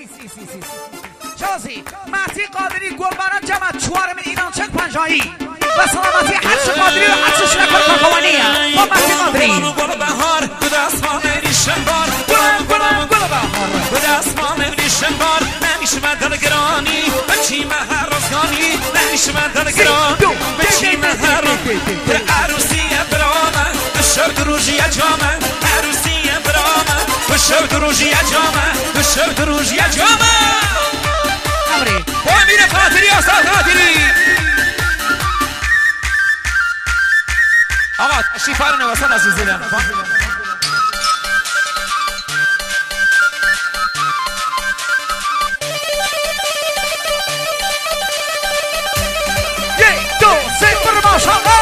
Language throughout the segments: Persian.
شازی مهدی قادری گلبران جمع چوارم ایران چک پنجایی و سلامتی حدش قادری و حدش شنکر کاکوانیه با مهدی قادری گل بهار به دستمان ریشن بار گل بهار به دستمان ریشن بار نمیشه من دلگرانی بچی من هر روزگانی نمیشه من دلگران بچی من هر روز به عروسی برامه به شب روژی جامه عروسی برامه به شب روژی جامه به شب روژی جامه امری با امیر قادری آسان قادری آقا تشریف فرن واسه عزیزی دارم یک دو سه پر ماشاءالله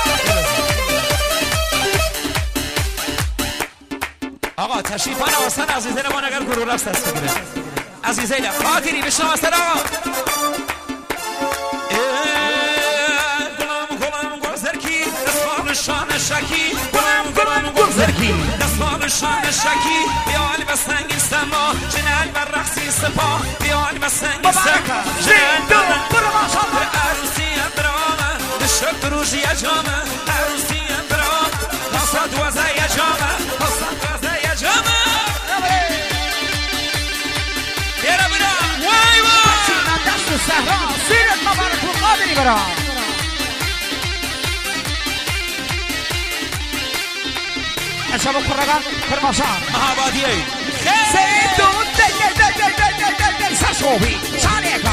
آقا تشریف فرن واسه عزیزی دارم اگر گروه رفت دست بگیره عزیزی دارم قادری بشنم واسه آقا شان شکی گلم گلزرکی دستان شان شکی بیال به سنگ سما جنال بر رقصی سپا بیال به سنگ سما جنال بر عروسی برامه شب روزی جامه عروسی برامه قصد وزای جامه قصد وزای جامه بیاره برا وای وای دست سهرا سیرت مبارک و قادری برا شب خرگان فرماشان آبادیه سه دو دی سرشوبی شانیکا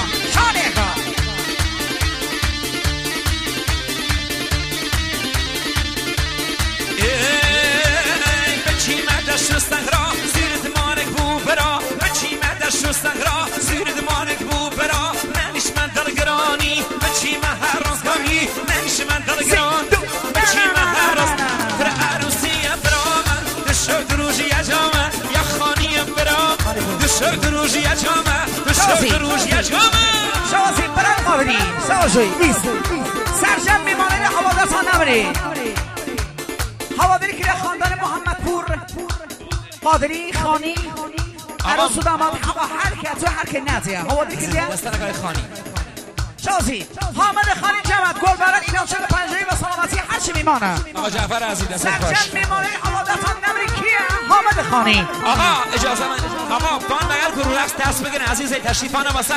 بچی من دشتن را زیر دمانک بو برا بچی من دشتن را زیر دمانک بو برا نمیش من دلگرانی بچی من هر روزگانی نمیش من دلگران بچی من هر روز در عروسی برام دشت روزی جامه یا خانی برام دشت روزی جامه دشت روزی جامه شوازی برای قابلی سوازوی بیست سرجم میمانه حوادث ها نبری حوادری که خاندان محمد پور قادری خانی عروس و داماد هر که تو هر که نزیه حوادری که دیگه دستنگاه خانی شازی حامد خانی جمعت گل برد اینا چند پنجایی و سلامتی هرچی میمانه آقا جعفر عزیز دست خوش سرجم میمانه حوادث ها نبری کیه حامد خانی آقا اجازه من آقا بان بگر گروه رقص دست بگیرن عزیز تشریفانه واسن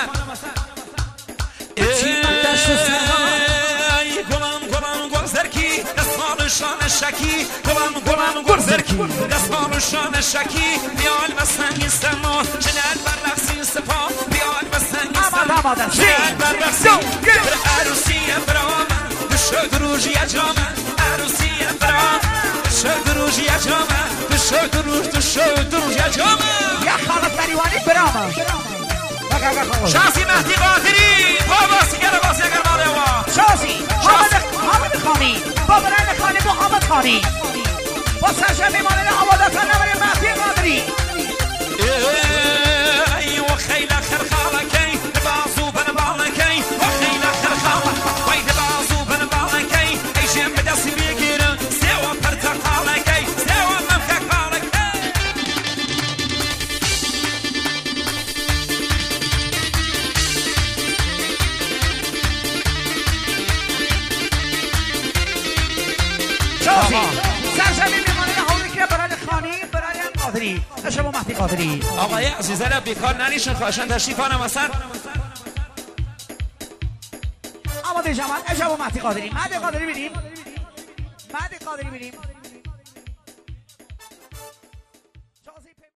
گلم گلزرکی دستان شان شکی گلم گلزرکی دستان شان شکی بیال و سنگ سما جنال بر رقصی سپا بیال و سنگ سما جنال بر رقصی در عروسی برام دشت روژی جامه عروسی برام دشت روژی جامه دشت روژی جامه یا خالد بریوانی برامه شازی مهدی قادری باباسی اگر ماله وا شازی حامد خانی با برند خانی محمد خانی با سرجم میمانه حوادث ها نبری مهدی قادری و خیلی خرخالکی بازو بن بالکی و خیلی خرخال وای بازو بن بالکی ای جم بدستی بگیرن سوا پرتقالکی سوا ممکالکی شازی سرجم میمانه حوادث که برند خانی برند قادری شما مهدی قادری آقای عزیزه را بیکار ننیشن خواهشن تشریفانم اصلا آماده جمعت شما مهدی قادری مهدی قادری بریم